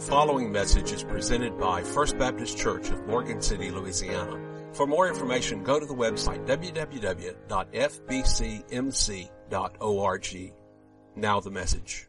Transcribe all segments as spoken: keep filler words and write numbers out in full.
following message is presented by First Baptist Church of Morgan City, Louisiana. For more information, go to the website w w w dot f b c m c dot org. Now the message.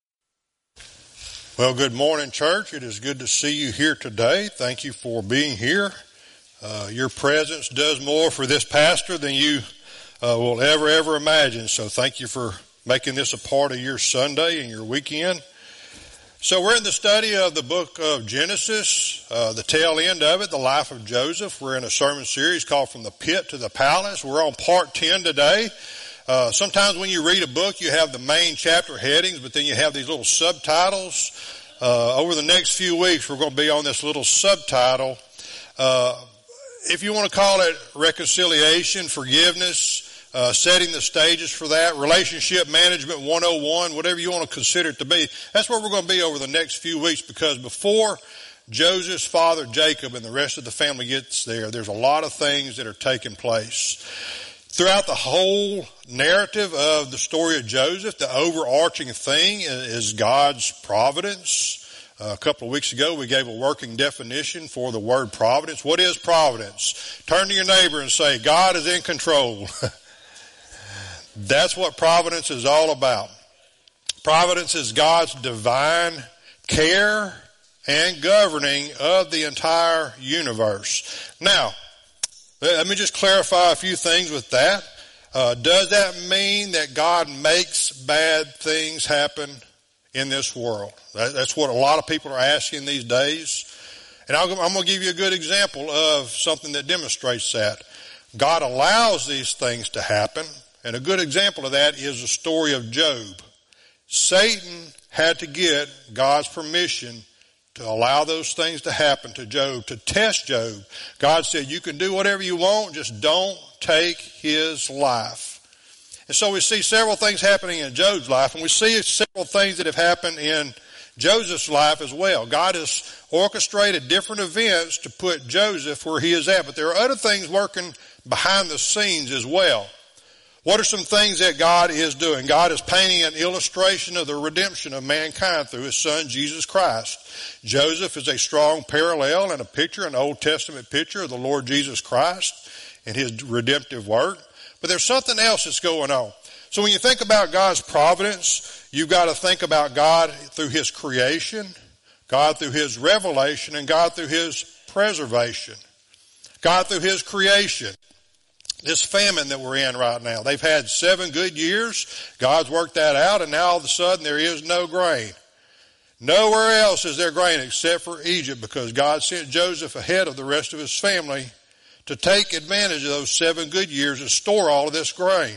Well, good morning, church. It is good to see you here today. Thank you for being here. Uh, your presence does more for this pastor than you uh, will ever, ever imagine. So thank you for making this a part of your Sunday and your weekend. So we're in the study of the book of Genesis, uh, the tail end of it, the life of Joseph. We're in a sermon series called From the Pit to the Palace. We're on part ten today. Uh, sometimes when you read a book, you have the main chapter headings, but then you have these little subtitles. Uh, over the next few weeks, we're going to be on this little subtitle. Uh, if you want to call it reconciliation, forgiveness, Uh, setting the stages for that, relationship management one oh one, whatever you want to consider it to be. That's where we're going to be over the next few weeks, because before Joseph's father Jacob and the rest of the family gets there, there's a lot of things that are taking place. Throughout the whole narrative of the story of Joseph, the overarching thing is God's providence. Uh, a couple of weeks ago, we gave a working definition for the word providence. What is providence? Turn to your neighbor and say, God is in control. That's what providence is all about. Providence is God's divine care and governing of the entire universe. Now, let me just clarify a few things with that. Uh, does that mean that God makes bad things happen in this world? That, that's what a lot of people are asking these days. And I'll, I'm going to give you a good example of something that demonstrates that. God allows these things to happen. And a good example of that is the story of Job. Satan had to get God's permission to allow those things to happen to Job, to test Job. God said, you can do whatever you want, just don't take his life. And so we see several things happening in Job's life, and we see several things that have happened in Joseph's life as well. God has orchestrated different events to put Joseph where he is at, but there are other things working behind the scenes as well. What are some things that God is doing? God is painting an illustration of the redemption of mankind through his son, Jesus Christ. Joseph is a strong parallel and a picture, an Old Testament picture of the Lord Jesus Christ and his redemptive work. But there's something else that's going on. So when you think about God's providence, you've got to think about God through his creation, God through his revelation, and God through his preservation. God through his creation. This famine that we're in right now, they've had seven good years. God's worked that out, and now all of a sudden there is no grain. Nowhere else is there grain except for Egypt, because God sent Joseph ahead of the rest of his family to take advantage of those seven good years and store all of this grain.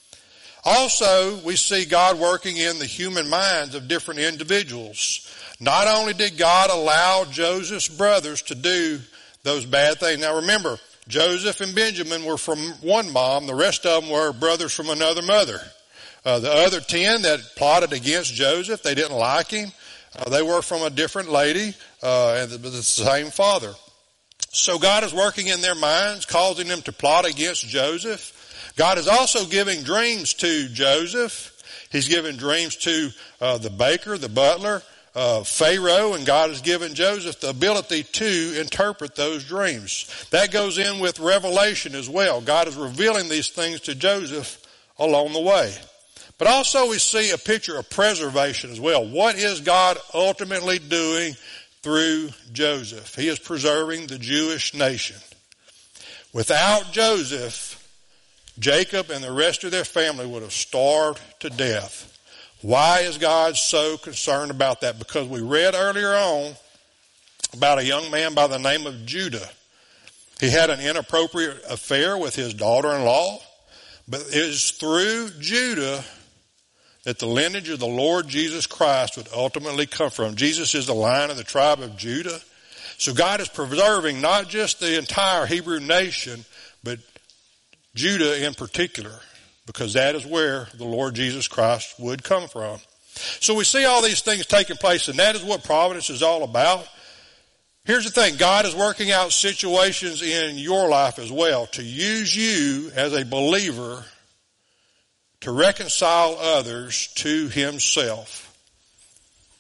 Also, we see God working in the human minds of different individuals. Not only did God allow Joseph's brothers to do those bad things. Now remember, Joseph and Benjamin were from one mom. The rest of them were brothers from another mother. Uh, the other ten that plotted against Joseph, they didn't like him. Uh, they were from a different lady, uh, and the, the same father. So God is working in their minds, causing them to plot against Joseph. God is also giving dreams to Joseph. He's giving dreams to uh, the baker, the butler, Uh, Pharaoh, and God has given Joseph the ability to interpret those dreams. That goes in with revelation as well. God is revealing these things to Joseph along the way. But also we see a picture of preservation as well. What is God ultimately doing through Joseph? He is preserving the Jewish nation. Without Joseph, Jacob and the rest of their family would have starved to death. Why is God so concerned about that? Because we read earlier on about a young man by the name of Judah. He had an inappropriate affair with his daughter-in-law, but it is through Judah that the lineage of the Lord Jesus Christ would ultimately come from. Jesus is the line of the tribe of Judah. So God is preserving not just the entire Hebrew nation, but Judah in particular, because that is where the Lord Jesus Christ would come from. So we see all these things taking place, and that is what providence is all about. Here's the thing. God is working out situations in your life as well to use you as a believer to reconcile others to himself.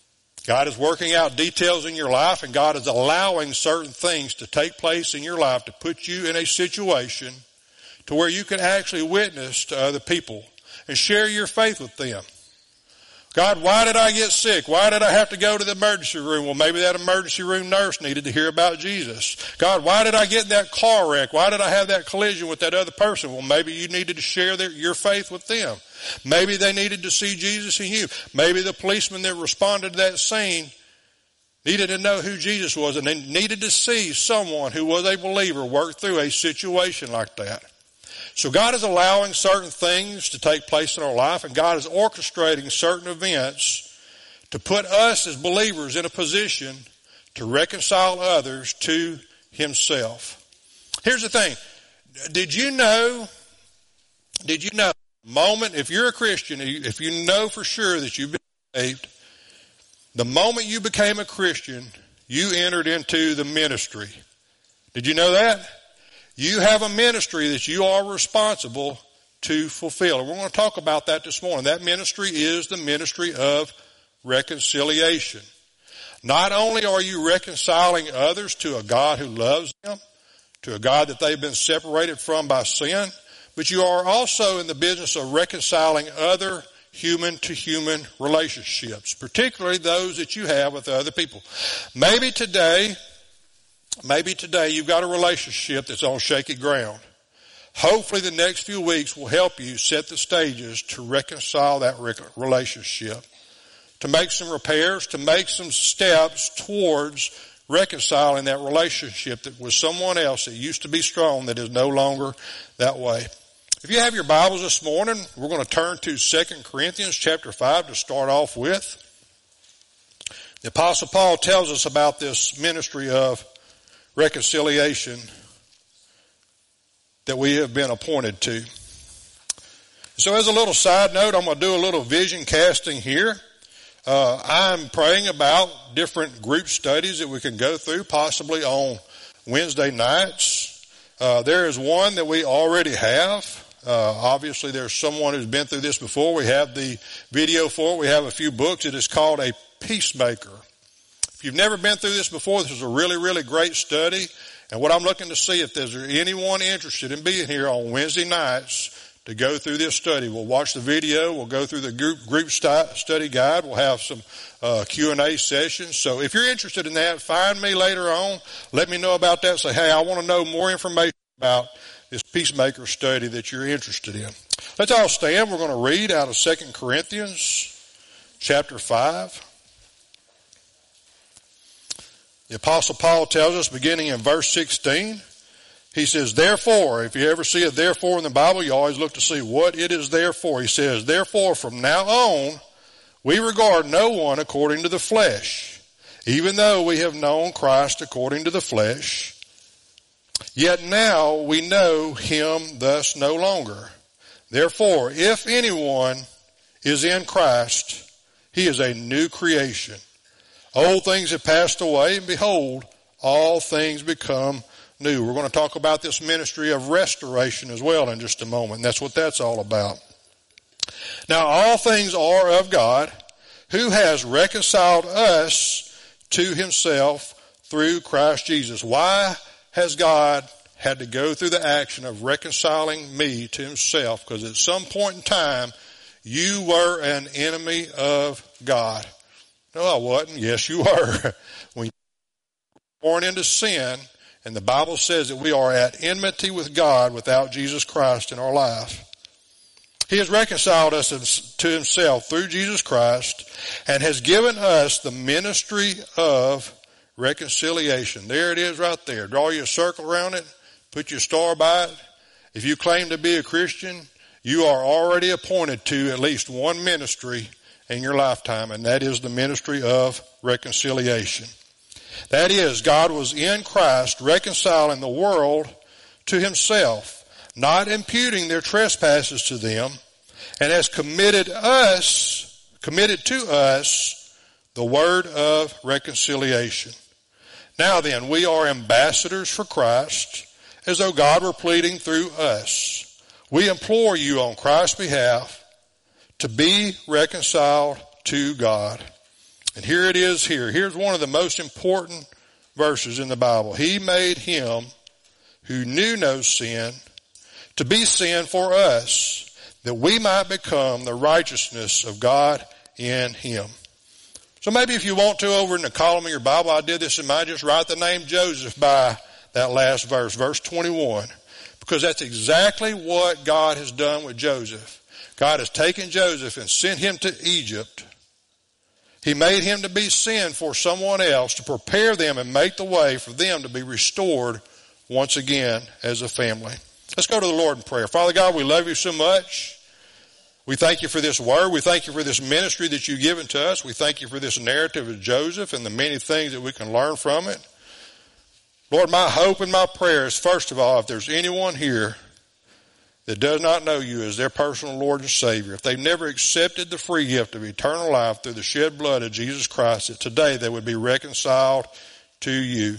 God is working out details in your life, and God is allowing certain things to take place in your life to put you in a situation to where you can actually witness to other people and share your faith with them. God, why did I get sick? Why did I have to go to the emergency room? Well, maybe that emergency room nurse needed to hear about Jesus. God, why did I get in that car wreck? Why did I have that collision with that other person? Well, maybe you needed to share their, your faith with them. Maybe they needed to see Jesus in you. Maybe the policeman that responded to that scene needed to know who Jesus was, and they needed to see someone who was a believer work through a situation like that. So God is allowing certain things to take place in our life, and God is orchestrating certain events to put us as believers in a position to reconcile others to Himself. Here's the thing. Did you know, did you know, the moment, if you're a Christian, if you know for sure that you've been saved, the moment you became a Christian, you entered into the ministry. Did you know that? You have a ministry that you are responsible to fulfill. And we're going to talk about that this morning. That ministry is the ministry of reconciliation. Not only are you reconciling others to a God who loves them, to a God that they've been separated from by sin, but you are also in the business of reconciling other human-to-human relationships, particularly those that you have with other people. Maybe today... Maybe today you've got a relationship that's on shaky ground. Hopefully the next few weeks will help you set the stages to reconcile that relationship, to make some repairs, to make some steps towards reconciling that relationship that was someone else that used to be strong that is no longer that way. If you have your Bibles this morning, we're going to turn to Second Corinthians chapter five to start off with. The Apostle Paul tells us about this ministry of reconciliation that we have been appointed to. So as a little side note, I'm going to do a little vision casting here. Uh, I'm praying about different group studies that we can go through, possibly on Wednesday nights. Uh, there is one that we already have. Uh, obviously there's someone who's been through this before. We have the video for it. We have a few books. It is called A Peacemaker. If you've never been through this before, this is a really, really great study. And what I'm looking to see if there's anyone interested in being here on Wednesday nights to go through this study. We'll watch the video. We'll go through the group, group study guide. We'll have some uh, Q and A sessions. So if you're interested in that, find me later on. Let me know about that. Say, hey, I want to know more information about this Peacemaker study that you're interested in. Let's all stand. We're going to read out of Second Corinthians chapter five. The Apostle Paul tells us, beginning in verse sixteen, he says, therefore, if you ever see a therefore in the Bible, you always look to see what it is there for. He says, therefore, from now on, we regard no one according to the flesh, even though we have known Christ according to the flesh. Yet now we know him thus no longer. Therefore, if anyone is in Christ, he is a new creation. Old things have passed away, and behold, all things become new. We're going to talk about this ministry of restoration as well in just a moment. That's what that's all about. Now, all things are of God, who has reconciled us to himself through Christ Jesus. Why has God had to go through the action of reconciling me to himself? Because at some point in time, you were an enemy of God. No, I wasn't. Yes, you were. When you were born into sin, and the Bible says that we are at enmity with God without Jesus Christ in our life. He has reconciled us to himself through Jesus Christ and has given us the ministry of reconciliation. There it is right there. Draw you a circle around it. Put your star by it. If you claim to be a Christian, you are already appointed to at least one ministry in your lifetime, and that is the ministry of reconciliation. That is, God was in Christ reconciling the world to himself, not imputing their trespasses to them, and has committed us, committed to us the word of reconciliation. Now then, we are ambassadors for Christ, as though God were pleading through us. We implore you on Christ's behalf to be reconciled to God. And here it is here. Here's one of the most important verses in the Bible. He made him who knew no sin to be sin for us, that we might become the righteousness of God in him. So maybe if you want to, over in the column of your Bible, I did this in mine, just write the name Joseph by that last verse, verse twenty-one, because that's exactly what God has done with Joseph. God has taken Joseph and sent him to Egypt. He made him to be sin for someone else, to prepare them and make the way for them to be restored once again as a family. Let's go to the Lord in prayer. Father God, we love you so much. We thank you for this word. We thank you for this ministry that you've given to us. We thank you for this narrative of Joseph and the many things that we can learn from it. Lord, my hope and my prayer is, first of all, if there's anyone here that does not know you as their personal Lord and Savior, if they've never accepted the free gift of eternal life through the shed blood of Jesus Christ, that today they would be reconciled to you.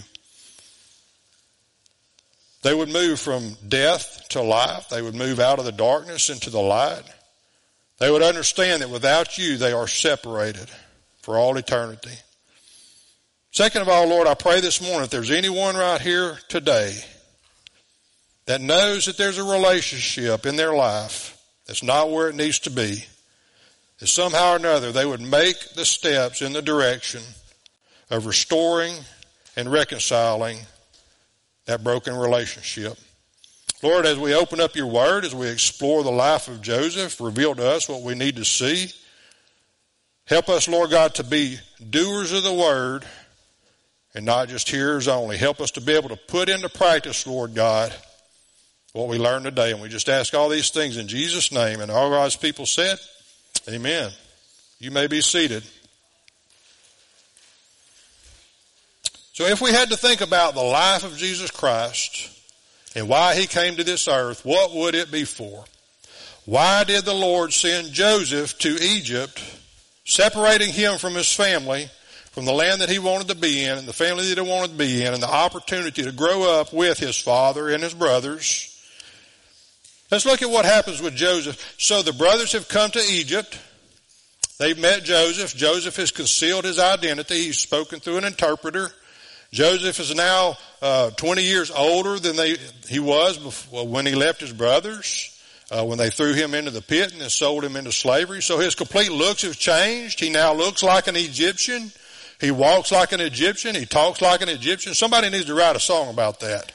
They would move from death to life. They would move out of the darkness into the light. They would understand that without you, they are separated for all eternity. Second of all, Lord, I pray this morning, if there's anyone right here today that knows that there's a relationship in their life that's not where it needs to be, that somehow or another they would make the steps in the direction of restoring and reconciling that broken relationship. Lord, as we open up your word, as we explore the life of Joseph, reveal to us what we need to see. Help us, Lord God, to be doers of the word and not just hearers only. Help us to be able to put into practice, Lord God, what we learned today. And we just ask all these things in Jesus' name. And all God's people said, amen. You may be seated. So if we had to think about the life of Jesus Christ and why he came to this earth, what would it be for? Why did the Lord send Joseph to Egypt, separating him from his family, from the land that he wanted to be in and the family that he wanted to be in, and the opportunity to grow up with his father and his brothers? Let's look at what happens with Joseph. So the brothers have come to Egypt. They've met Joseph. Joseph has concealed his identity. He's spoken through an interpreter. Joseph is now uh, twenty years older than they, he was before, when he left his brothers, uh, when they threw him into the pit and sold him into slavery. So his complete looks have changed. He now looks like an Egyptian. He walks like an Egyptian. He talks like an Egyptian. Somebody needs to write a song about that.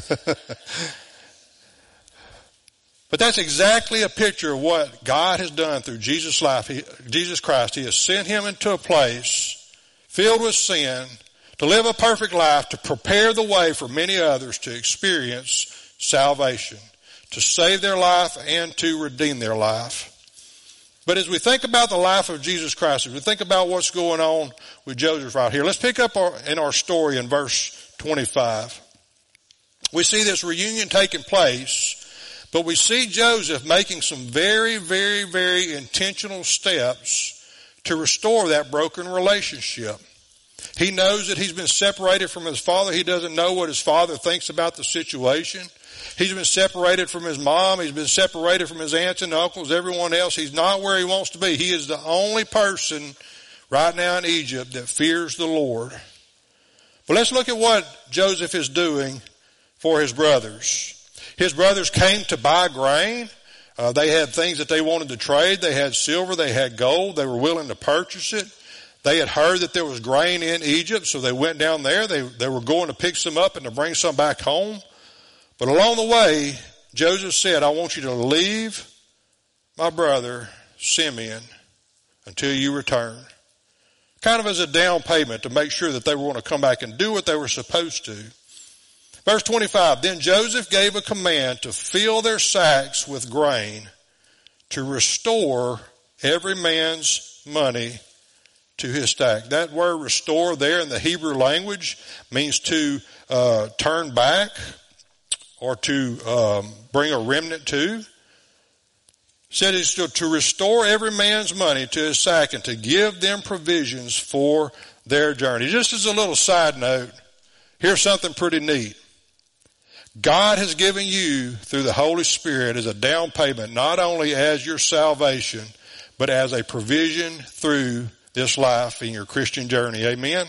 But that's exactly a picture of what God has done through Jesus' life. He, Jesus Christ. He has sent him into a place filled with sin to live a perfect life, to prepare the way for many others to experience salvation, to save their life and to redeem their life. But as we think about the life of Jesus Christ, as we think about what's going on with Joseph right here, let's pick up our, in our story in verse twenty-five. We see this reunion taking place, but we see Joseph making some very, very, very intentional steps to restore that broken relationship. He knows that he's been separated from his father. He doesn't know what his father thinks about the situation. He's been separated from his mom. He's been separated from his aunts and uncles, everyone else. He's not where he wants to be. He is the only person right now in Egypt that fears the Lord. But let's look at what Joseph is doing for his brothers. His brothers came to buy grain. Uh, they had things that they wanted to trade. They had silver. They had gold. They were willing to purchase it. They had heard that there was grain in Egypt, so they went down there. They, they were going to pick some up and to bring some back home. But along the way, Joseph said, I want you to leave my brother Simeon until you return. Kind of as a down payment to make sure that they were going to come back and do what they were supposed to. Verse twenty-five, then Joseph gave a command to fill their sacks with grain, to restore every man's money to his stack. That word restore there in the Hebrew language means to uh, turn back or to um, bring a remnant to. Said it's to, to restore every man's money to his sack and to give them provisions for their journey. Just as a little side note, here's something pretty neat. God has given you through the Holy Spirit as a down payment, not only as your salvation, but as a provision through this life in your Christian journey. Amen?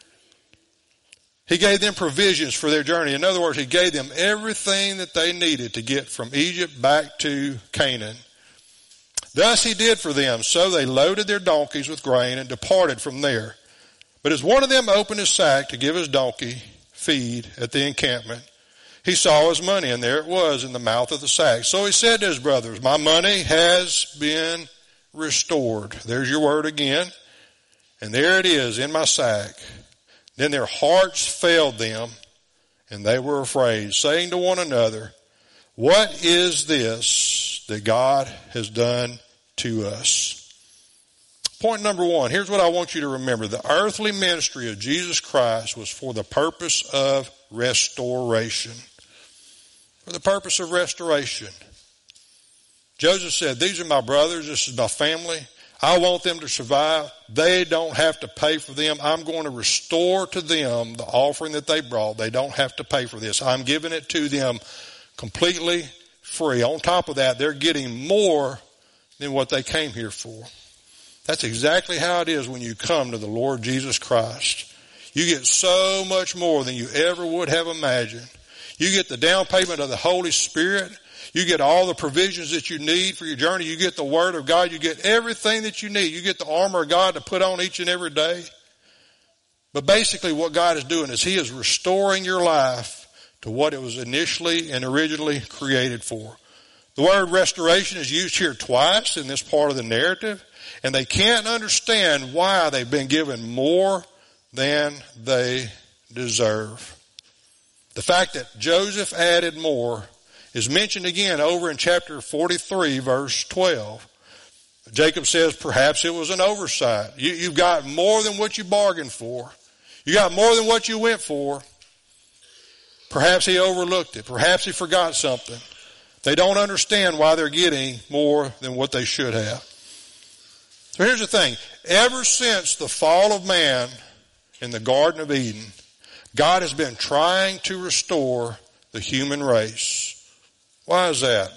He gave them provisions for their journey. In other words, he gave them everything that they needed to get from Egypt back to Canaan. Thus he did for them. So they loaded their donkeys with grain and departed from there. But as one of them opened his sack to give his donkey feed at the encampment, he saw his money, and there it was in the mouth of the sack. So he said to his brothers, my money has been restored. There's your word again. And there it is in my sack. Then their hearts failed them, and they were afraid, saying to one another, what is this that God has done to us? Point number one, here's what I want you to remember. The earthly ministry of Jesus Christ was for the purpose of restoration. For the purpose of restoration. Joseph said, these are my brothers, this is my family. I want them to survive. They don't have to pay for them. I'm going to restore to them the offering that they brought. They don't have to pay for this. I'm giving it to them completely free. On top of that, they're getting more than what they came here for. That's exactly how it is when you come to the Lord Jesus Christ. You get so much more than you ever would have imagined. You get the down payment of the Holy Spirit. You get all the provisions that you need for your journey. You get the Word of God. You get everything that you need. You get the armor of God to put on each and every day. But basically what God is doing is he is restoring your life to what it was initially and originally created for. The word restoration is used here twice in this part of the narrative, and they can't understand why they've been given more than they deserve. The fact that Joseph added more is mentioned again over in chapter forty-three, verse twelve. Jacob says perhaps it was an oversight. You, you've got more than what you bargained for. You got more than what you went for. Perhaps he overlooked it. Perhaps he forgot something. They don't understand why they're getting more than what they should have. So here's the thing. Ever since the fall of man in the Garden of Eden, God has been trying to restore the human race. Why is that?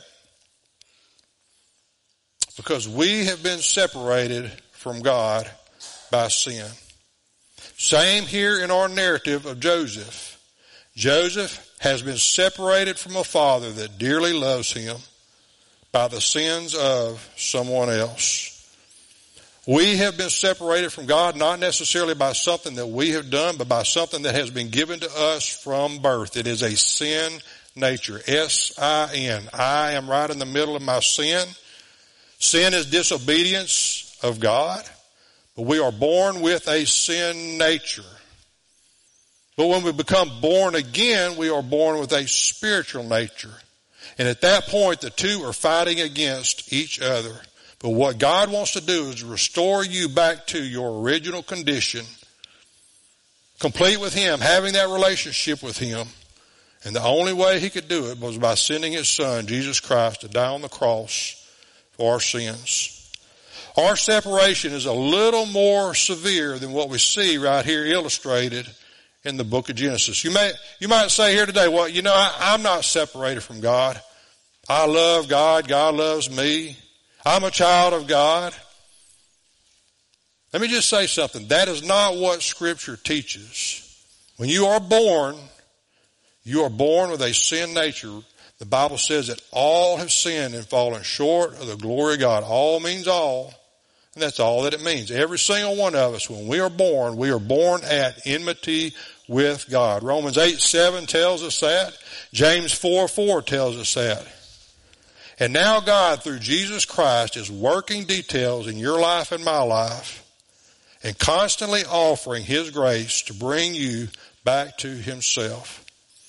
Because we have been separated from God by sin. Same here in our narrative of Joseph. Joseph has been separated from a father that dearly loves him by the sins of someone else. We have been separated from God not necessarily by something that we have done, but by something that has been given to us from birth. It is a sin nature. S I N. I am right in the middle of my sin. Sin is disobedience of God, but we are born with a sin nature. But when we become born again, we are born with a spiritual nature. And at that point, the two are fighting against each other. But what God wants to do is restore you back to your original condition, complete with him, having that relationship with him. And the only way he could do it was by sending his son, Jesus Christ, to die on the cross for our sins. Our separation is a little more severe than what we see right here illustrated in the book of Genesis. You may, you might say here today, well, you know, I, I'm not separated from God. I love God. God loves me. I'm a child of God. Let me just say something. That is not what Scripture teaches. When you are born, you are born with a sin nature. The Bible says that all have sinned and fallen short of the glory of God. All means all. And that's all that it means. Every single one of us, when we are born, we are born at enmity with God. Romans eight seven tells us that. James four four tells us that. And now God, through Jesus Christ, is working details in your life and my life and constantly offering his grace to bring you back to himself.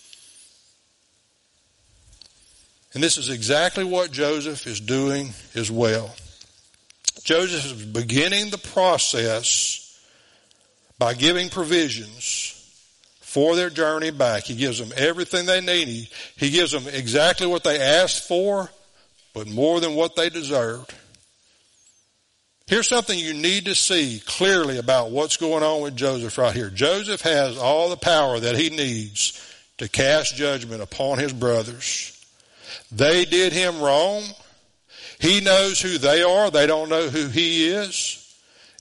And this is exactly what Joseph is doing as well. Joseph is beginning the process by giving provisions for their journey back. He gives them everything they need. He gives them exactly what they asked for, but more than what they deserved. Here's something you need to see clearly about what's going on with Joseph right here. Joseph has all the power that he needs to cast judgment upon his brothers. They did him wrong. He knows who they are. They don't know who he is.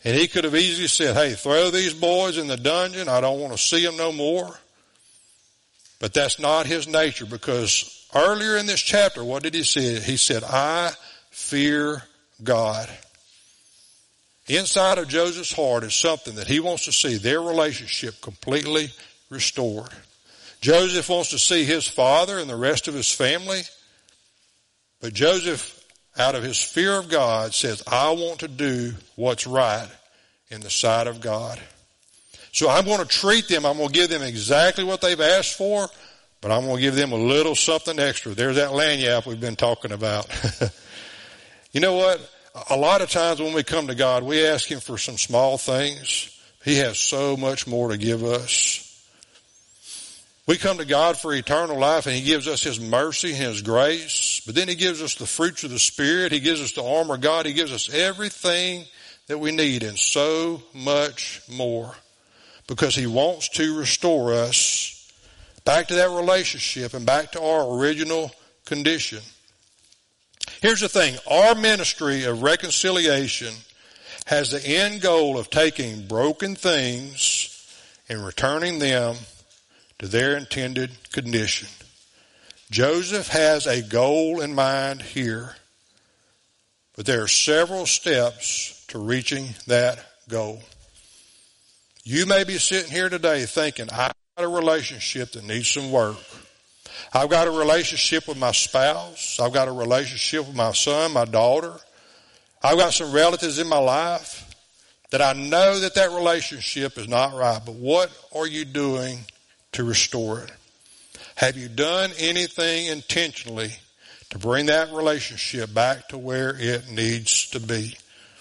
And he could have easily said, hey, throw these boys in the dungeon. I don't want to see them no more. But that's not his nature, because earlier in this chapter, what did he say? He said, I fear God. Inside of Joseph's heart is something that he wants to see their relationship completely restored. Joseph wants to see his father and the rest of his family. But Joseph, out of his fear of God, says, I want to do what's right in the sight of God. So I'm going to treat them, I'm going to give them exactly what they've asked for, but I'm going to give them a little something extra. There's that lanyard we've been talking about. You know what? A lot of times when we come to God, we ask him for some small things. He has so much more to give us. We come to God for eternal life, and he gives us his mercy and his grace. But then he gives us the fruits of the Spirit. He gives us the armor of God. He gives us everything that we need and so much more. Because he wants to restore us back to that relationship and back to our original condition. Here's the thing. Our ministry of reconciliation has the end goal of taking broken things and returning them to their intended condition. Joseph has a goal in mind here, but there are several steps to reaching that goal. You may be sitting here today thinking, I've got a relationship that needs some work. I've got a relationship with my spouse. I've got a relationship with my son, my daughter. I've got some relatives in my life that I know that that relationship is not right. But what are you doing to restore it? Have you done anything intentionally to bring that relationship back to where it needs to be?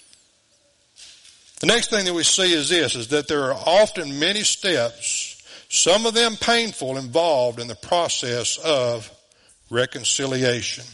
The next thing that we see is this, is that there are often many steps, some of them painful, involved in the process of reconciliation.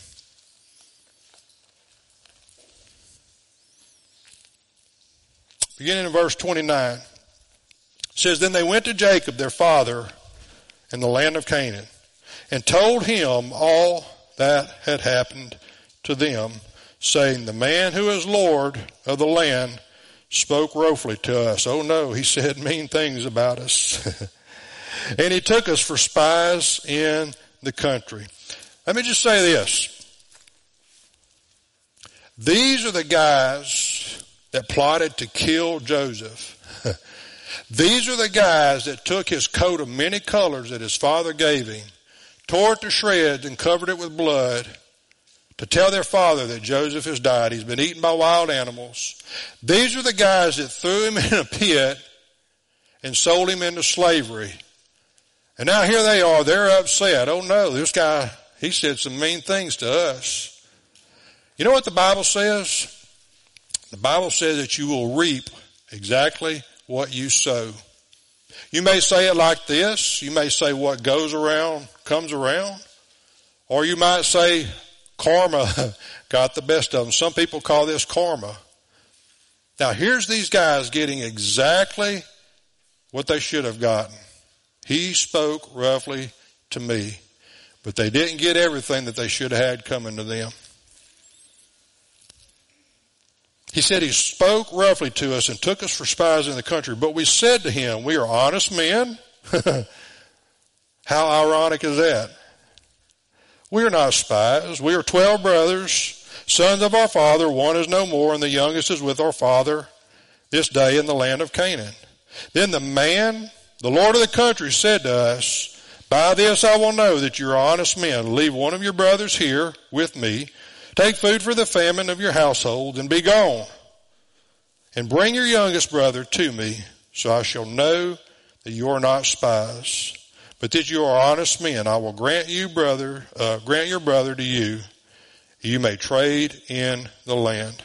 Beginning in verse twenty-nine, it says, Then they went to Jacob, their father, in the land of Canaan, and told him all that had happened to them, saying, The man who is Lord of the land spoke roughly to us. Oh no, he said mean things about us. And he took us for spies in the country. Let me just say this. These are the guys that plotted to kill Joseph. These are the guys that took his coat of many colors that his father gave him, tore it to shreds and covered it with blood to tell their father that Joseph has died. He's been eaten by wild animals. These are the guys that threw him in a pit and sold him into slavery. And now here they are, they're upset. Oh no, this guy, he said some mean things to us. You know what the Bible says? The Bible says that you will reap exactly what you sow. You may say it like this. You may say what goes around comes around. Or you might say karma got the best of them. Some people call this karma. Now here's these guys getting exactly what they should have gotten. He spoke roughly to me, but they didn't get everything that they should have had coming to them. He said he spoke roughly to us and took us for spies in the country, but we said to him, we are honest men. How ironic is that? We are not spies. We are twelve brothers, sons of our father. One is no more, and the youngest is with our father this day in the land of Canaan. Then the man, the Lord of the country, said to us, By this I will know that you are honest men. Leave one of your brothers here with me. Take food for the famine of your household and be gone. And bring your youngest brother to me, so I shall know that you are not spies, but that you are honest men. I will grant you brother, uh, grant your brother to you. You may trade in the land.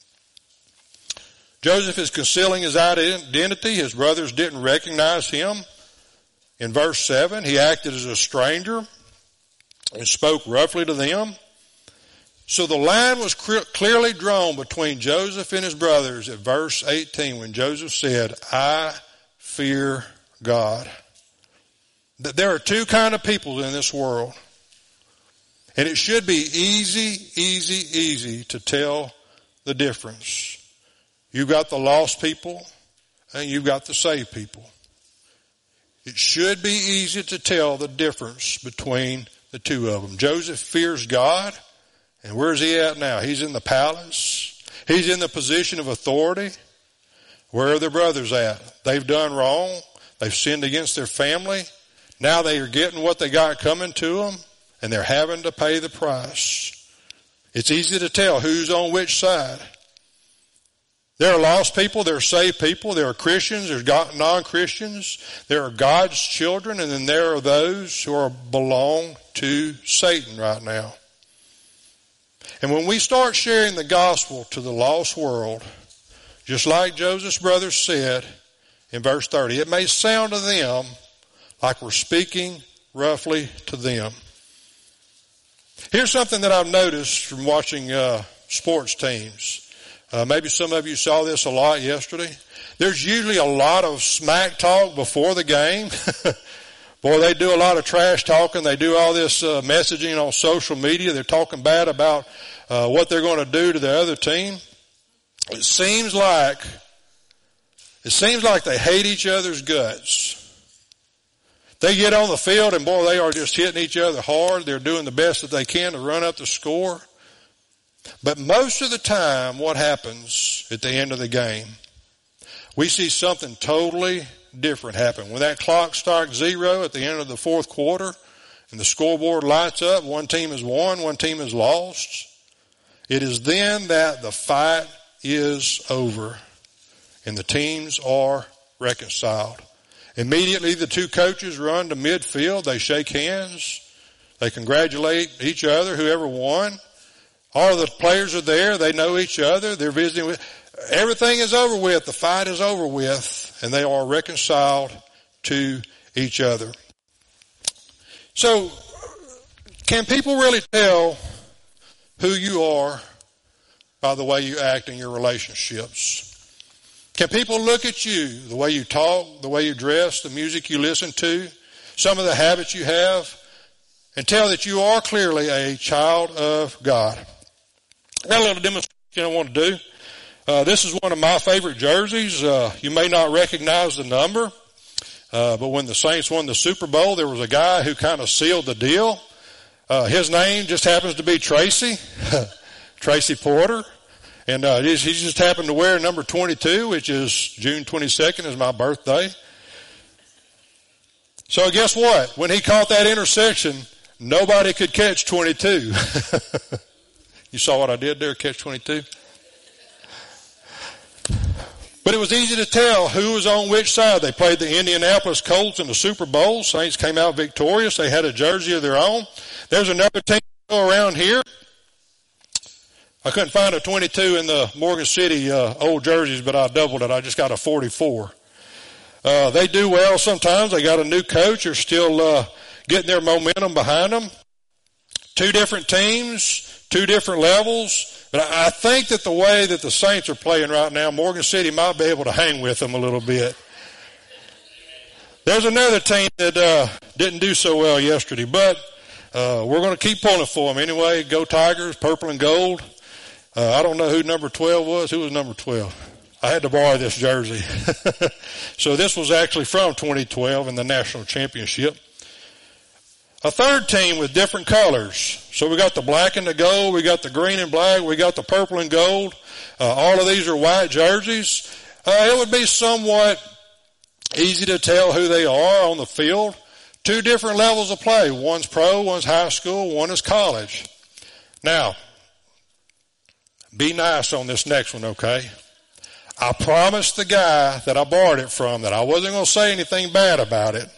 Joseph is concealing his identity. His brothers didn't recognize him. In verse seven, he acted as a stranger and spoke roughly to them. So the line was clearly drawn between Joseph and his brothers at verse eighteen when Joseph said, I fear God. That there are two kind of people in this world. And it should be easy, easy, easy to tell the difference. You've got the lost people and you've got the saved people. It should be easy to tell the difference between the two of them. Joseph fears God, and where's he at now? He's in the palace. He's in the position of authority. Where are their brothers at? They've done wrong. They've sinned against their family. Now they are getting what they got coming to them, and they're having to pay the price. It's easy to tell who's on which side. There are lost people, there are saved people, there are Christians, there's non-Christians, there are God's children, and then there are those who are belong to Satan right now. And when we start sharing the gospel to the lost world, just like Joseph's brothers said in verse thirty, it may sound to them like we're speaking roughly to them. Here's something that I've noticed from watching uh, sports teams. Uh, maybe some of you saw this a lot yesterday. There's usually a lot of smack talk before the game. Boy, they do a lot of trash talking. They do all this uh, messaging on social media. They're talking bad about uh, what they're going to do to the other team. It seems like, it seems like they hate each other's guts. They get on the field and boy, they are just hitting each other hard. They're doing the best that they can to run up the score. But most of the time, what happens at the end of the game, we see something totally different happen. When that clock starts zero at the end of the fourth quarter and the scoreboard lights up, one team has won, one team has lost, it is then that the fight is over and the teams are reconciled. Immediately the two coaches run to midfield, they shake hands, they congratulate each other, whoever won. All of the players are there. They know each other. They're visiting with. Everything is over with. The fight is over with. And they are reconciled to each other. So, can people really tell who you are by the way you act in your relationships? Can people look at you, the way you talk, the way you dress, the music you listen to, some of the habits you have, and tell that you are clearly a child of God? I got a little demonstration I want to do. Uh, this is one of my favorite jerseys. Uh, you may not recognize the number, uh, but when the Saints won the Super Bowl, there was a guy who kind of sealed the deal. Uh, his name just happens to be Tracy, Tracy Porter, and uh, he just happened to wear number twenty-two, which is June twenty-second is my birthday. So guess what? When he caught that interception, nobody could catch twenty-two. You saw what I did there, catch twenty-two? But it was easy to tell who was on which side. They played the Indianapolis Colts in the Super Bowl. Saints came out victorious. They had a jersey of their own. There's another team around here. I couldn't find a twenty-two in the Morgan City uh, old jerseys, but I doubled it. I just got a forty-four. Uh, they do well sometimes. They got a new coach. They're still uh, getting their momentum behind them. Two different teams, two different levels. But I think that the way that the Saints are playing right now, Morgan City might be able to hang with them a little bit. There's another team that uh, didn't do so well yesterday, but uh, we're going to keep pulling for them anyway. Go Tigers, purple and gold. Uh, I don't know who number twelve was. Who was number twelve? I had to borrow this jersey. So this was actually from twenty twelve in the national championship. A third team with different colors. So we got the black and the gold, we got the green and black, we got the purple and gold. Uh, all of these are white jerseys. Uh, it would be somewhat easy to tell who they are on the field. Two different levels of play. One's pro, one's high school, one is college. Now, be nice on this next one, okay? I promised the guy that I borrowed it from that I wasn't going to say anything bad about it.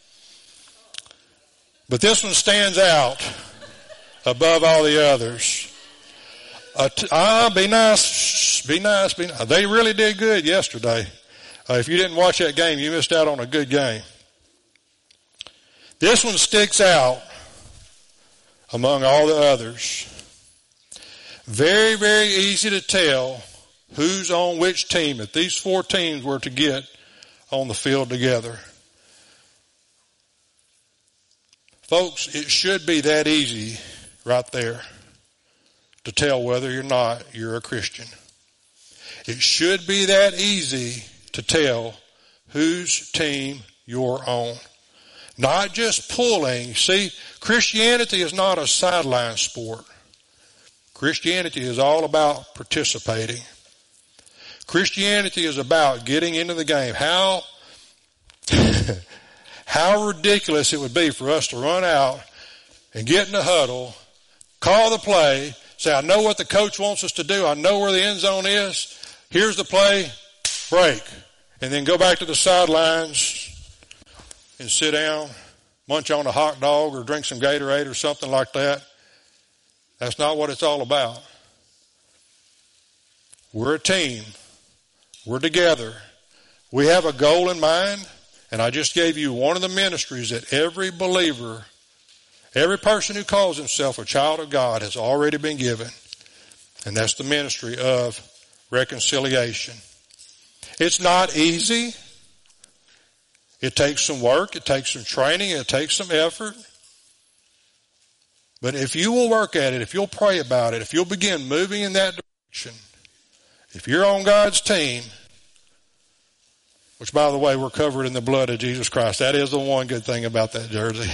But this one stands out above all the others. Uh, t- uh, be nice, be nice, be nice. They really did good yesterday. Uh, if you didn't watch that game, you missed out on a good game. This one sticks out among all the others. Very, very easy to tell who's on which team if these four teams were to get on the field together. Folks, it should be that easy right there to tell whether or not you're a Christian. It should be that easy to tell whose team you're on. Not just pulling. See, Christianity is not a sideline sport. Christianity is all about participating. Christianity is about getting into the game. How, how ridiculous it would be for us to run out and get in the huddle, call the play, say, I know what the coach wants us to do. I know where the end zone is. Here's the play, break. And then go back to the sidelines and sit down, munch on a hot dog or drink some Gatorade or something like that. That's not what it's all about. We're a team. We're together. We have a goal in mind, and I just gave you one of the ministries that every believer, every person who calls himself a child of God has already been given, and that's the ministry of reconciliation. It's not easy. It takes some work, it takes some training, it takes some effort. But if you will work at it, if you'll pray about it, if you'll begin moving in that direction, if you're on God's team, which by the way, we're covered in the blood of Jesus Christ. That is the one good thing about that jersey.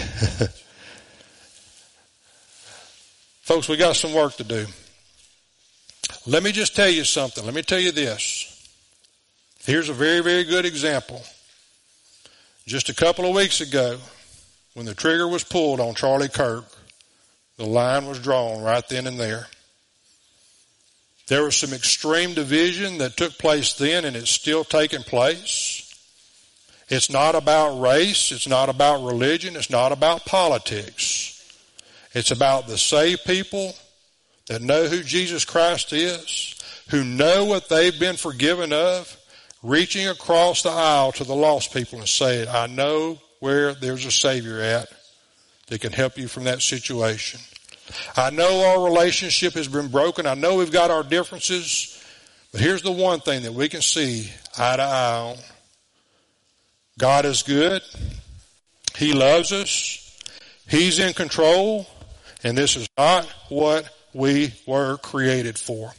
Folks, we got some work to do. Let me just tell you something. Let me tell you this. Here's a very, very good example. Just a couple of weeks ago, when the trigger was pulled on Charlie Kirk, the line was drawn right then and there. There was some extreme division that took place then, and it's still taking place. It's not about race. It's not about religion. It's not about politics. It's about the saved people that know who Jesus Christ is, who know what they've been forgiven of, reaching across the aisle to the lost people and saying, I know where there's a Savior at that can help you from that situation. I know our relationship has been broken. I know we've got our differences. But here's the one thing that we can see eye to eye on. God is good. He loves us. He's in control. And this is not what we were created for.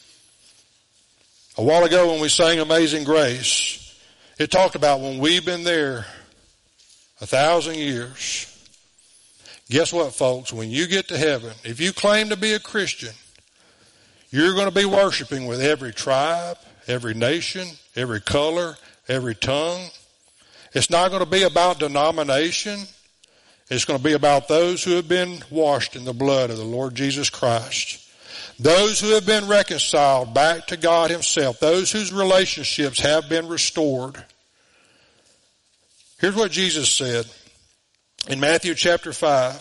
A while ago when we sang Amazing Grace, it talked about when we've been there a thousand years. Guess what, folks? When you get to heaven, if you claim to be a Christian, you're going to be worshiping with every tribe, every nation, every color, every tongue. It's not going to be about denomination. It's going to be about those who have been washed in the blood of the Lord Jesus Christ. Those who have been reconciled back to God Himself. Those whose relationships have been restored. Here's what Jesus said in Matthew chapter five,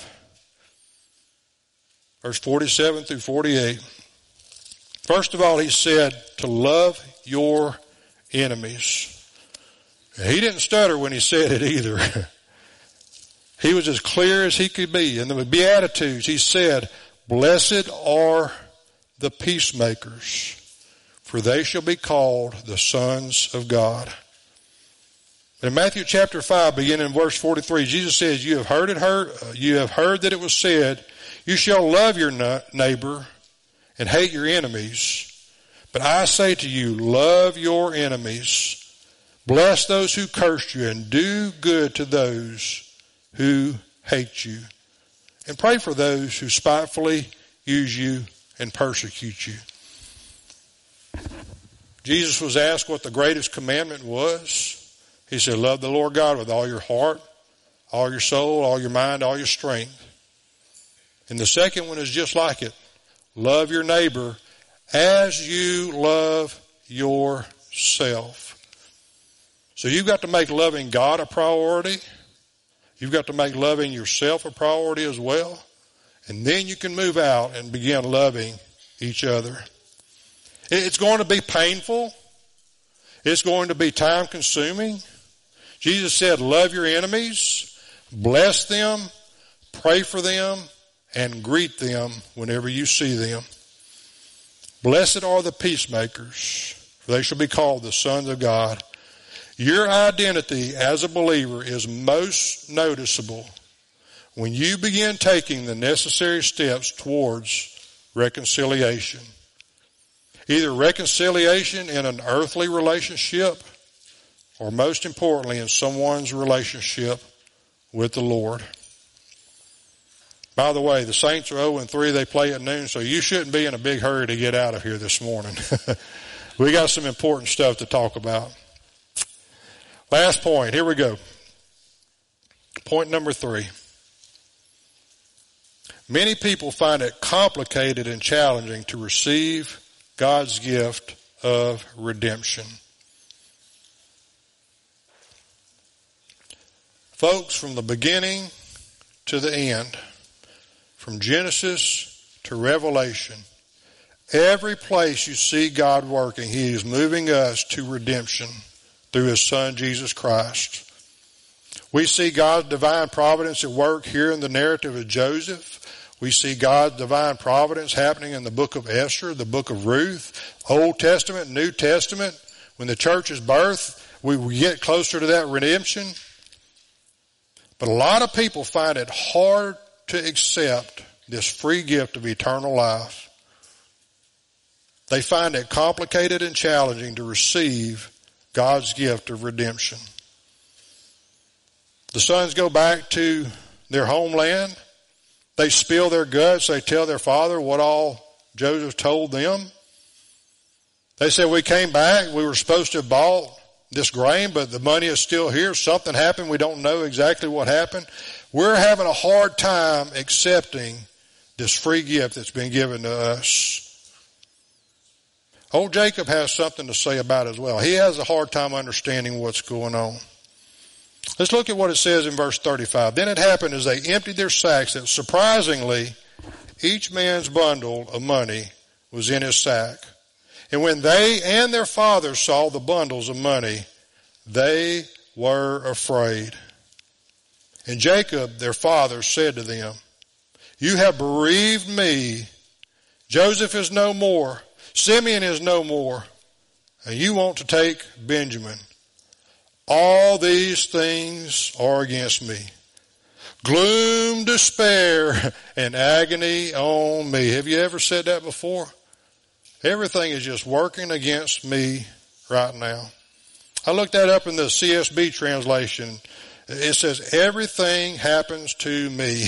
verse forty-seven through forty-eight. First of all, He said to love your enemies. He didn't stutter when He said it either. He was as clear as He could be. In the Beatitudes, He said, blessed are the peacemakers, for they shall be called the sons of God. In Matthew chapter five, beginning in verse forty-three, Jesus says, you have heard it heard, you have heard that it was said, you shall love your neighbor and hate your enemies. But I say to you, love your enemies, bless those who curse you, and do good to those who hate you, and pray for those who spitefully use you and persecute you. Jesus was asked what the greatest commandment was. He said, love the Lord God with all your heart, all your soul, all your mind, all your strength. And the second one is just like it. Love your neighbor as you love yourself. So you've got to make loving God a priority. You've got to make loving yourself a priority as well. And then you can move out and begin loving each other. It's going to be painful. It's going to be time consuming. Jesus said, love your enemies, bless them, pray for them, and greet them whenever you see them. Blessed are the peacemakers, for they shall be called the sons of God. Your identity as a believer is most noticeable when you begin taking the necessary steps towards reconciliation. Either reconciliation in an earthly relationship, or most importantly, in someone's relationship with the Lord. By the way, the Saints are oh and three. They play at noon, so you shouldn't be in a big hurry to get out of here this morning. We got some important stuff to talk about. Last point. Here we go. Point number three. Many people find it complicated and challenging to receive God's gift of redemption. Folks, from the beginning to the end, from Genesis to Revelation, every place you see God working, He is moving us to redemption through His Son, Jesus Christ. We see God's divine providence at work here in the narrative of Joseph. We see God's divine providence happening in the book of Esther, the book of Ruth, Old Testament, New Testament. When the church's birth, we get closer to that redemption. But a lot of people find it hard to accept this free gift of eternal life. They find it complicated and challenging to receive God's gift of redemption. The sons go back to their homeland. They spill their guts. They tell their father what all Joseph told them. They said, we came back. We were supposed to have bought this grain, but the money is still here. Something happened. We don't know exactly what happened. We're having a hard time accepting this free gift that's been given to us. Old Jacob has something to say about it as well. He has a hard time understanding what's going on. Let's look at what it says in verse thirty-five. Then it happened as they emptied their sacks that surprisingly each man's bundle of money was in his sack. And when they and their father saw the bundles of money, they were afraid. And Jacob, their father, said to them, you have bereaved me. Joseph is no more. Simeon is no more. And you want to take Benjamin. All these things are against me. Gloom, despair, and agony on me. Have you ever said that before? Everything is just working against me right now. I looked that up in the C S B translation. It says, everything happens to me.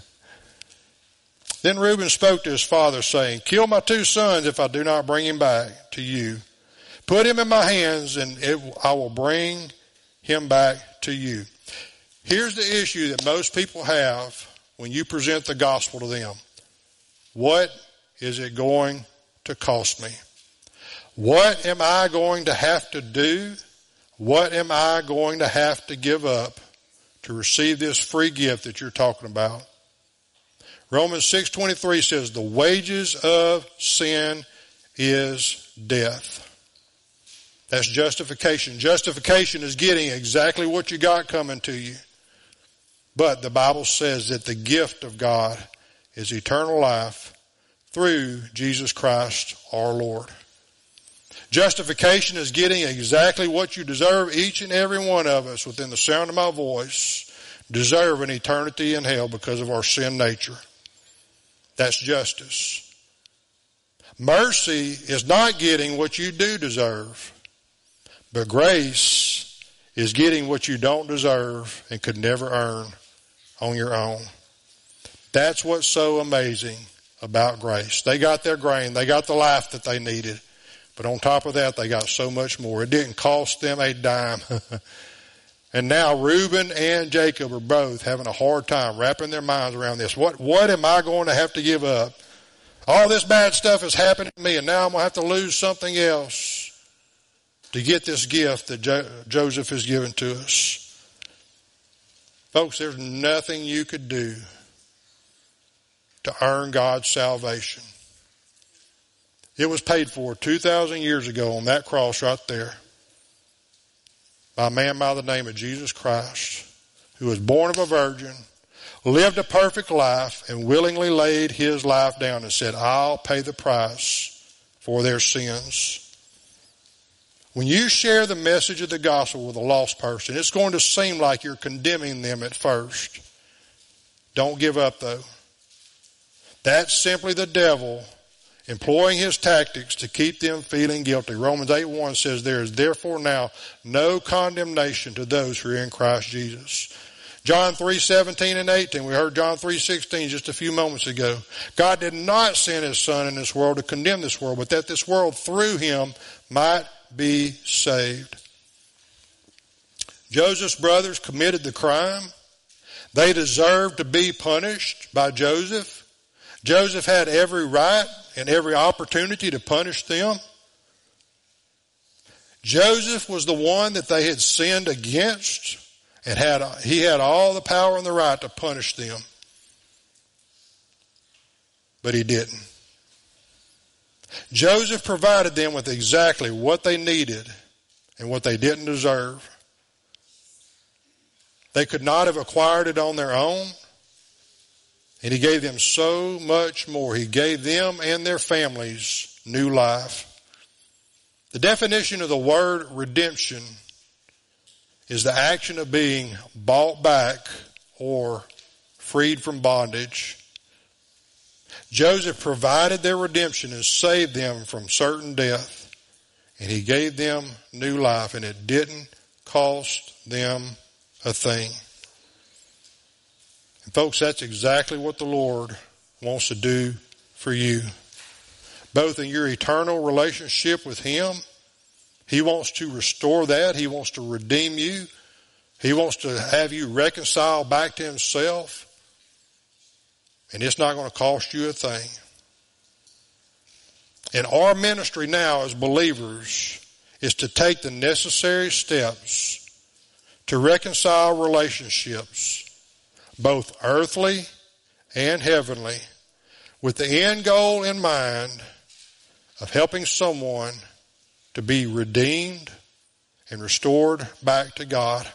Then Reuben spoke to his father, saying, kill my two sons if I do not bring him back to you. Put him in my hands, and it, I will bring him back to you. Here's the issue that most people have when you present the gospel to them. What is it going to cost me? What am I going to have to do? What am I going to have to give up to receive this free gift that you're talking about? Romans six twenty-three says, the wages of sin is death. That's justification. Justification is getting exactly what you got coming to you. But the Bible says that the gift of God is eternal life through Jesus Christ our Lord. Justification is getting exactly what you deserve. Each and every one of us within the sound of my voice deserve an eternity in hell because of our sin nature. That's justice. Mercy is not getting what you do deserve. But grace is getting what you don't deserve and could never earn on your own. That's what's so amazing about grace. They got their grain. They got the life that they needed. But on top of that, they got so much more. It didn't cost them a dime. And now Reuben and Jacob are both having a hard time wrapping their minds around this. What, what am I going to have to give up? All this bad stuff has happened to me, and now I'm going to have to lose something else to get this gift that jo- Joseph has given to us. Folks, there's nothing you could do to earn God's salvation. It was paid for two thousand years ago on that cross right there by a man by the name of Jesus Christ, who was born of a virgin, lived a perfect life, and willingly laid his life down and said, I'll pay the price for their sins. When you share the message of the gospel with a lost person, it's going to seem like you're condemning them at first. Don't give up, though. That's simply the devil employing his tactics to keep them feeling guilty. Romans eight one says, there is therefore now no condemnation to those who are in Christ Jesus. John three seventeen and eighteen, we heard John three sixteen just a few moments ago. God did not send his Son in this world to condemn this world, but that this world through him might be saved. Joseph's brothers committed the crime. They deserved to be punished by Joseph. Joseph had every right and every opportunity to punish them. Joseph was the one that they had sinned against, and had he had all the power and the right to punish them. But he didn't. Joseph provided them with exactly what they needed and what they didn't deserve. They could not have acquired it on their own. And he gave them so much more. He gave them and their families new life. The definition of the word redemption is the action of being bought back or freed from bondage. Joseph provided their redemption and saved them from certain death. And he gave them new life, and it didn't cost them a thing. And folks, that's exactly what the Lord wants to do for you. Both in your eternal relationship with him, he wants to restore that. He wants to redeem you. He wants to have you reconciled back to himself. And it's not going to cost you a thing. And our ministry now as believers is to take the necessary steps to reconcile relationships, both earthly and heavenly, with the end goal in mind of helping someone to be redeemed and restored back to God.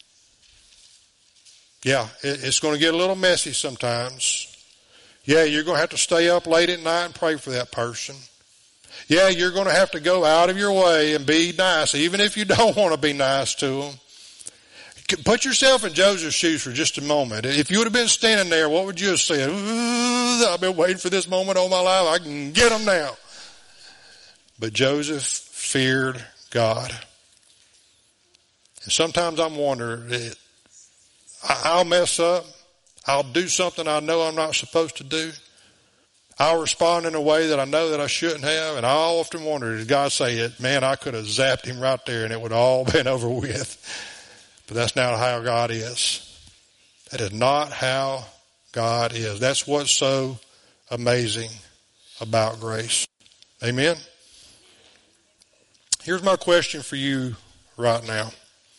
Yeah, it's going to get a little messy sometimes. Yeah, you're going to have to stay up late at night and pray for that person. Yeah, you're going to have to go out of your way and be nice, even if you don't want to be nice to them. Put yourself in Joseph's shoes for just a moment. If you would have been standing there, what would you have said? I've been waiting for this moment all my life. I can get them now. But Joseph feared God. And sometimes I'm wondering, I'll mess up. I'll do something I know I'm not supposed to do. I'll respond in a way that I know that I shouldn't have. And I often wonder, did God say it? Man, I could have zapped him right there and it would have all been over with. But that's not how God is. That is not how God is. That's what's so amazing about grace. Amen? Here's my question for you right now.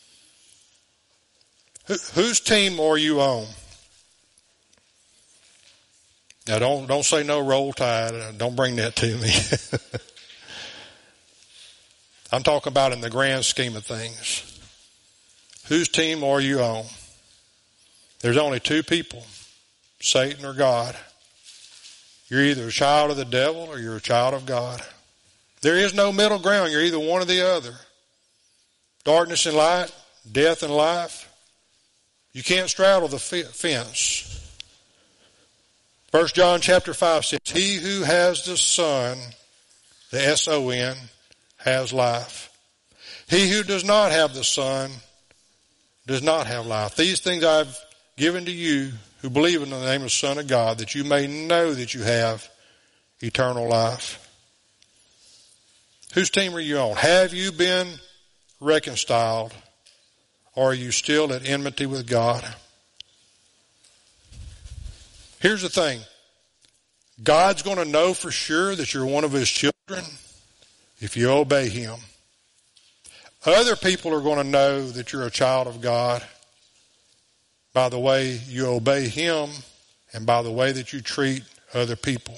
Who, whose team are you on? Now don't, don't say no Roll Tide. Don't bring that to me. I'm talking about in the grand scheme of things. Whose team are you on? There's only two people, Satan or God. You're either a child of the devil or you're a child of God. There is no middle ground. You're either one or the other. Darkness and light, death and life. You can't straddle the fence. First John chapter five says, he who has the Son, the S O N, has life. He who does not have the Son does not have life. These things I've given to you who believe in the name of the Son of God, that you may know that you have eternal life. Whose team are you on? Have you been reconciled, or are you still at enmity with God? Here's the thing. God's going to know for sure that you're one of his children if you obey him. Other people are going to know that you're a child of God by the way you obey him and by the way that you treat other people.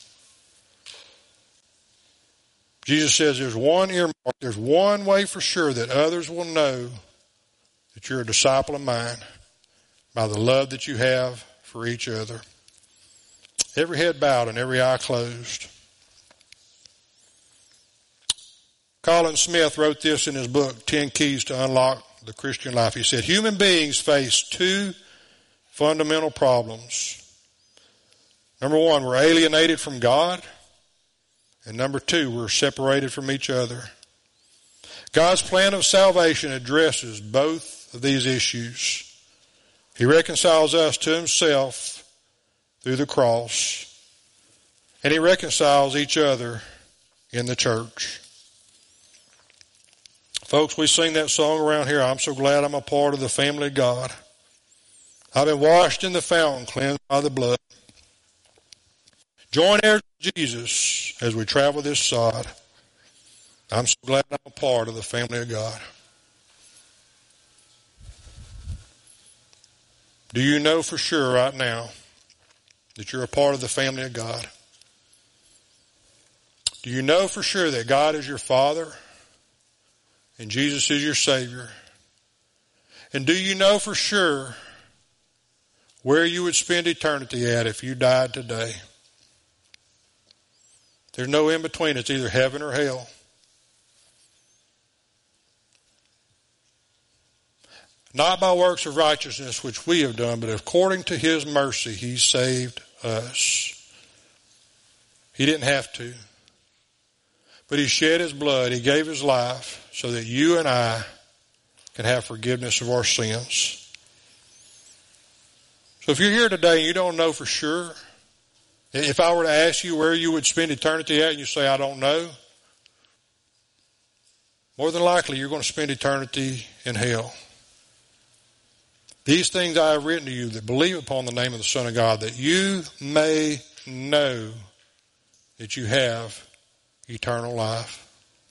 Jesus says there's one earmark, there's one way for sure that others will know that you're a disciple of mine, by the love that you have for each other. Every head bowed and every eye closed. Colin Smith wrote this in his book, Ten Keys to Unlock the Christian Life. He said, human beings face two fundamental problems. Number one, we're alienated from God. And number two, we're separated from each other. God's plan of salvation addresses both of these issues. He reconciles us to himself through the cross, and he reconciles each other in the church. Folks, we sing that song around here, I'm so glad I'm a part of the family of God. I've been washed in the fountain, cleansed by the blood. Join heirs with Jesus as we travel this sod. I'm so glad I'm a part of the family of God. Do you know for sure right now that you're a part of the family of God? Do you know for sure that God is your Father and Jesus is your Savior? And do you know for sure where you would spend eternity at if you died today? There's no in between. It's either heaven or hell. Not by works of righteousness which we have done, but according to his mercy he saved us. He didn't have to. But he shed his blood. He gave his life so that you and I can have forgiveness of our sins. So if you're here today and you don't know for sure, if I were to ask you where you would spend eternity at and you say, I don't know, more than likely you're going to spend eternity in hell. These things I have written to you that believe upon the name of the Son of God, that you may know that you have eternal life.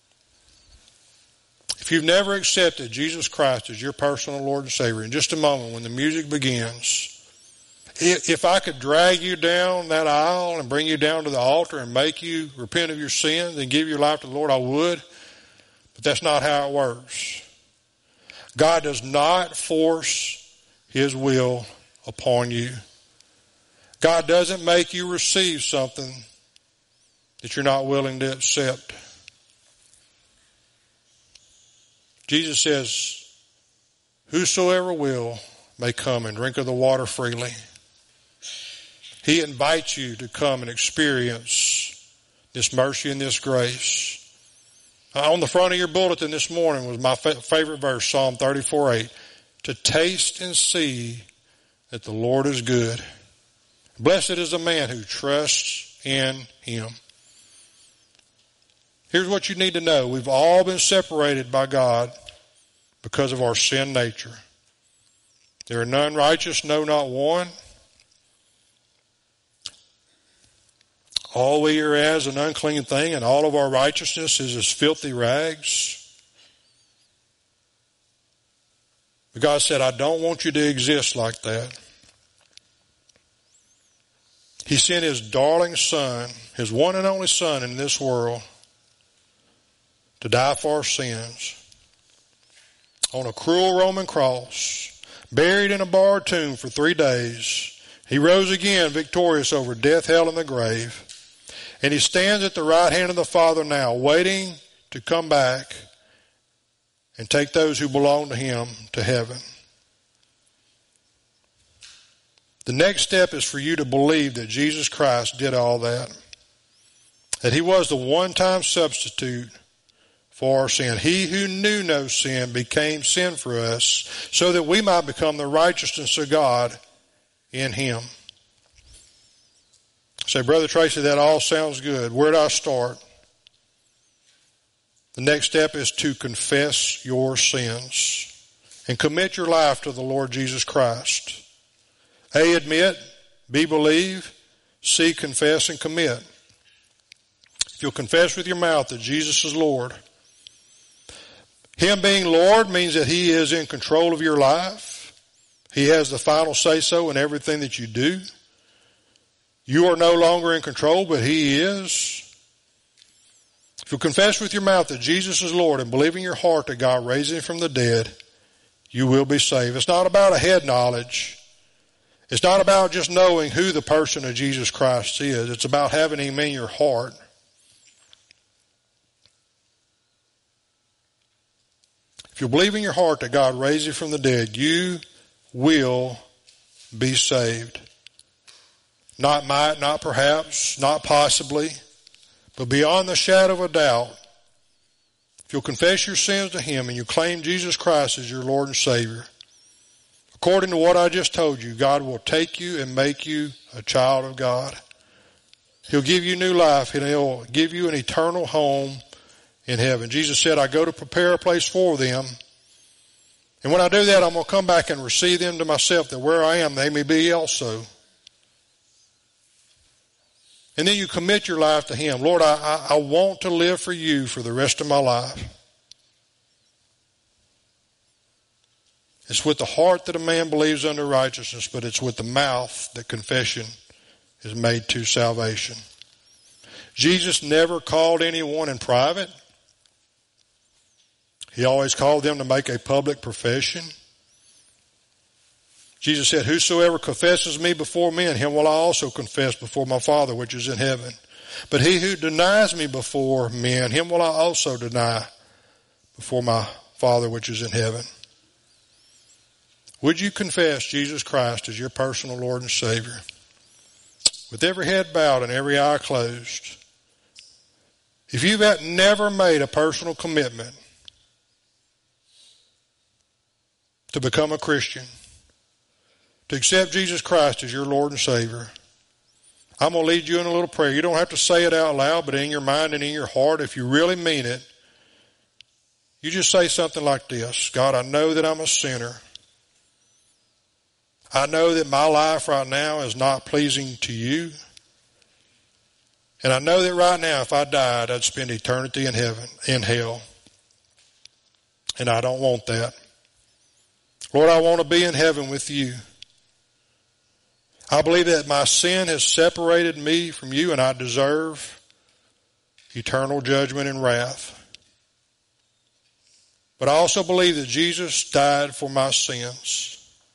If you've never accepted Jesus Christ as your personal Lord and Savior, in just a moment when the music begins, if I could drag you down that aisle and bring you down to the altar and make you repent of your sins and give your life to the Lord, I would. But that's not how it works. God does not force his will upon you. God doesn't make you receive something that you're not willing to accept. Jesus says, whosoever will may come and drink of the water freely. He invites you to come and experience this mercy and this grace. On the front of your bulletin this morning was my favorite verse, Psalm thirty-four eight. To taste and see that the Lord is good. Blessed is the man who trusts in him. Here's what you need to know. We've all been separated by God because of our sin nature. There are none righteous, no, not one. All we are as an unclean thing, and all of our righteousness is as filthy rags. But God said, I don't want you to exist like that. He sent his darling son, his one and only son in this world, to die for our sins on a cruel Roman cross, buried in a borrowed tomb for three days. He rose again victorious over death, hell, and the grave. And he stands at the right hand of the Father now, waiting to come back and take those who belong to him to heaven. The next step is for you to believe that Jesus Christ did all that. That he was the one-time substitute for our sin. He who knew no sin became sin for us so that we might become the righteousness of God in him. Say, Brother Tracy, that all sounds good. Where do I start? The next step is to confess your sins and commit your life to the Lord Jesus Christ. A, admit. B, believe. C, confess and commit. If you'll confess with your mouth that Jesus is Lord, him being Lord means that he is in control of your life. He has the final say-so in everything that you do. You are no longer in control, but he is. If you confess with your mouth that Jesus is Lord and believe in your heart that God raised him from the dead, you will be saved. It's not about a head knowledge. It's not about just knowing who the person of Jesus Christ is. It's about having him in your heart. If you believe in your heart that God raised him from the dead, you will be saved. Not might, not perhaps, not possibly, But beyond the shadow of a doubt, if you'll confess your sins to Him and you claim Jesus Christ as your Lord and Savior, according to what I just told you, God will take you and make you a child of God. He'll give you new life and He'll give you an eternal home in heaven. Jesus said, I go to prepare a place for them. And when I do that, I'm going to come back and receive them to myself, that where I am, they may be also. And then you commit your life to Him. Lord, I, I, I want to live for you for the rest of my life. It's with the heart that a man believes unto righteousness, but it's with the mouth that confession is made to salvation. Jesus never called anyone in private. He always called them to make a public profession. Jesus said, whosoever confesses me before men, him will I also confess before my Father which is in heaven. But he who denies me before men, him will I also deny before my Father which is in heaven. Would you confess Jesus Christ as your personal Lord and Savior? With every head bowed and every eye closed. If you've never made a personal commitment to become a Christian, to accept Jesus Christ as your Lord and Savior, I'm going to lead you in a little prayer. You don't have to say it out loud, but in your mind and in your heart, if you really mean it, you just say something like this. God, I know that I'm a sinner. I know that my life right now is not pleasing to you. And I know that right now, if I died, I'd spend eternity in heaven, in hell. And I don't want that. Lord, I want to be in heaven with you. I believe that my sin has separated me from you and I deserve eternal judgment and wrath. But I also believe that Jesus died for my sins.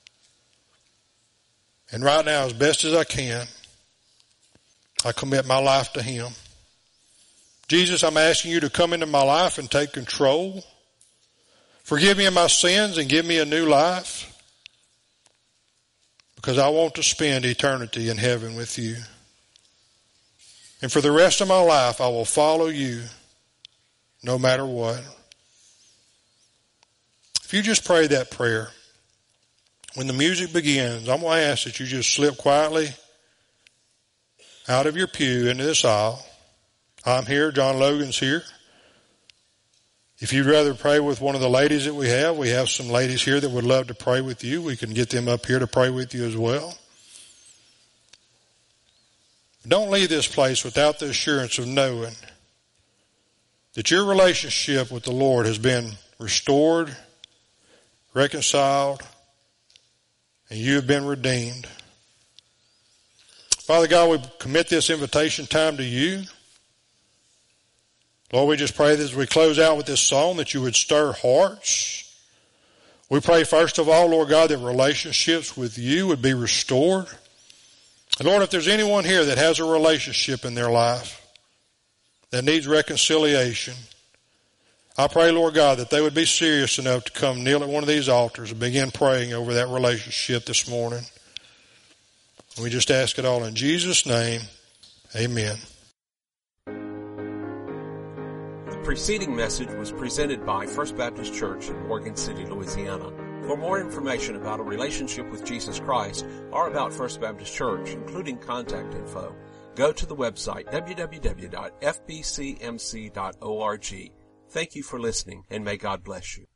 And right now, as best as I can, I commit my life to Him. Jesus, I'm asking you to come into my life and take control. Forgive me of my sins and give me a new life. Because I want to spend eternity in heaven with you. And for the rest of my life, I will follow you no matter what. If you just pray that prayer, when the music begins, I'm going to ask that you just slip quietly out of your pew into this aisle. I'm here. John Logan's here. If you'd rather pray with one of the ladies that we have, we have some ladies here that would love to pray with you. We can get them up here to pray with you as well. Don't leave this place without the assurance of knowing that your relationship with the Lord has been restored, reconciled, and you have been redeemed. Father God, we commit this invitation time to you. Lord, we just pray that as we close out with this song that you would stir hearts. We pray first of all, Lord God, that relationships with you would be restored. And Lord, if there's anyone here that has a relationship in their life that needs reconciliation, I pray, Lord God, that they would be serious enough to come kneel at one of these altars and begin praying over that relationship this morning. We just ask it all in Jesus' name. Amen. The preceding message was presented by First Baptist Church in Morgan City, Louisiana. For more information about a relationship with Jesus Christ or about First Baptist Church, including contact info, go to the website w w w dot f b c m c dot org. Thank you for listening, and may God bless you.